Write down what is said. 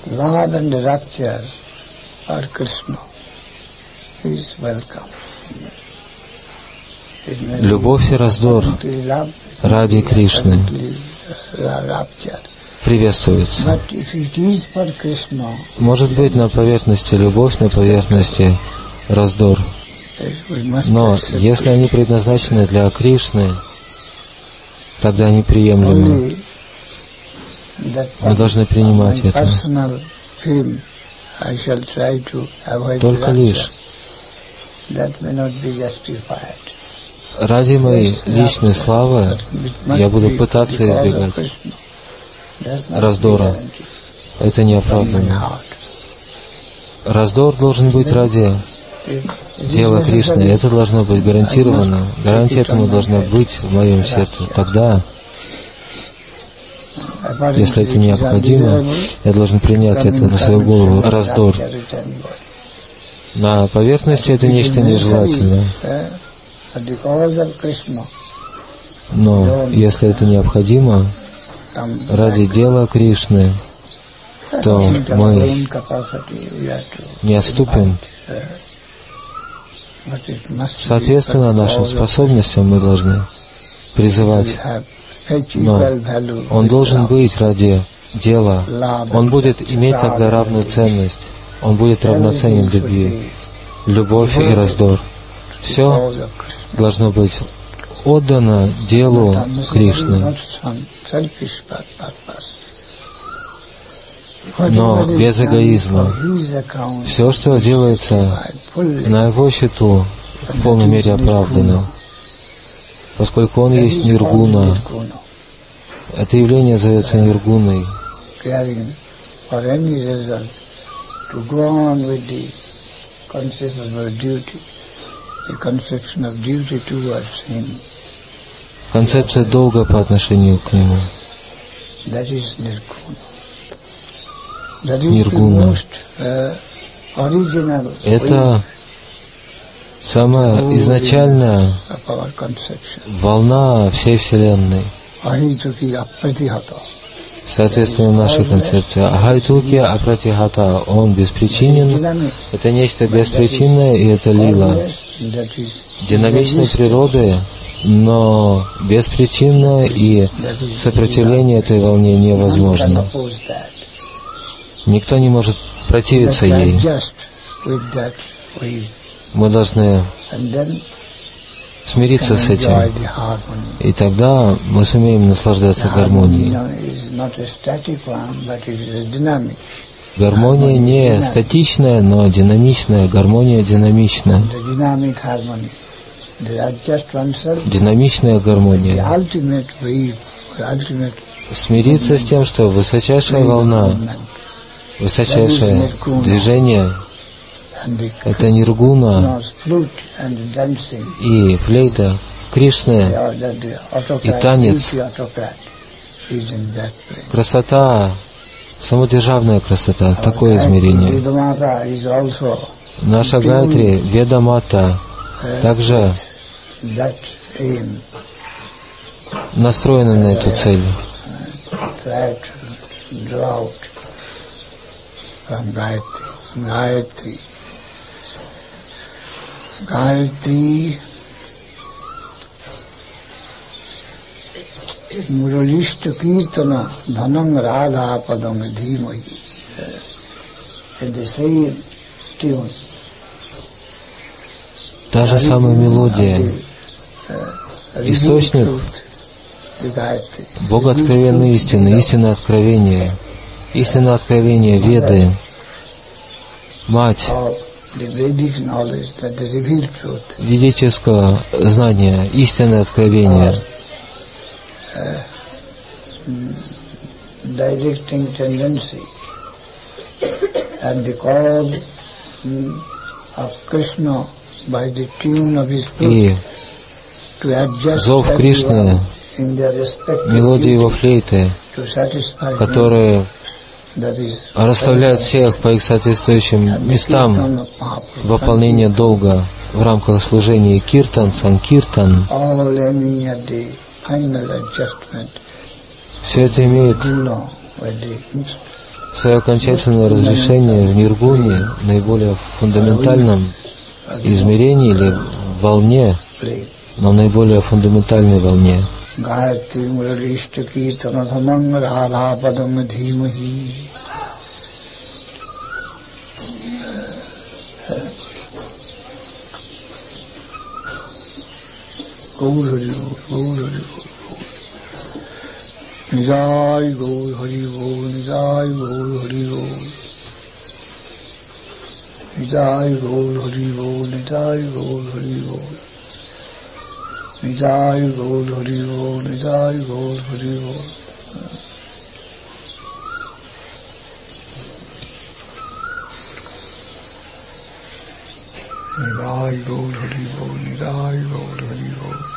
love and rapture for Krishna is welcome. Любовь и раздор ради Кришны приветствуется. Может быть, на поверхности любовь, на поверхности раздор. Но если они предназначены для Кришны, тогда они приемлемы. Мы должны принимать это. Только лишь ради моей личной славы я буду пытаться избегать раздора. Это неоправданно. Раздор должен быть ради дела Кришны. Это должно быть гарантировано. Гарантия этому должна быть в моем сердце. Тогда, если это необходимо, я должен принять это на свою голову. Раздор. На поверхности это нечто нежелательное. Но если это необходимо ради дела Кришны, то мы не отступим. Соответственно, нашим способностям мы должны призывать. Но он должен быть ради дела. Он будет иметь тогда равную ценность. Он будет равноценен любви. Любовь и раздор. Все должно быть отдано делу Кришны. Но без эгоизма. Все, что делается на его счету, в полной мере оправдано. Поскольку он есть ниргуна. Это явление зовется ниргуной. Концепция долга по отношению к нему. Ниргуна. Это самая изначальная волна всей Вселенной. Соответственно, нашей концепции. Ахайтуки апратихата. Он беспричинен. Это нечто беспричинное, и это лила. Динамичной природы, но беспричинно, и сопротивление этой волне невозможно. Никто не может противиться ей. Мы должны смириться с этим, и тогда мы сумеем наслаждаться гармонией. Гармония не статичная, но динамичная. Гармония динамичная. Динамичная гармония. Смириться с тем, что высочайшая волна, высочайшее движение — это ниргуна и флейта Кришны и танец. Красота, самодержавная красота, такое измерение. Наша Гайатри, Ведамата, также настроена на эту цель. Gayatri Muralishta Kirtana Dhanam Radha Padam Dhimai. In the same tune. Та же самая мелодия, источник Бога откровенной истины, истинное откровение Веды, мать ведического знания, истинное откровение, и зов Кришны, мелодия его флейты, которые расставляют всех по их соответствующим местам выполнения долга в рамках служения киртан, санкиртан. Все это имеет свое окончательное разрешение в ниргуне, наиболее фундаментальном измерении или волне, но наиболее фундаментальной волне. Гайатри муралишта киртана дhamang радha padam dhimahi. Gaur Hari Bol, Gaur Hari Bol. Nijai Gaur Hari Bol, Nijai Gaur Hari Bol. Nijai Gaur Hari Bol, Nijai Gaur Hari Bol. Nijai Gaur Hari Bol, Nijai Gaur Hari Bol. Nijai Gaur Hari Bol, Nijai Gaur Hari Bol.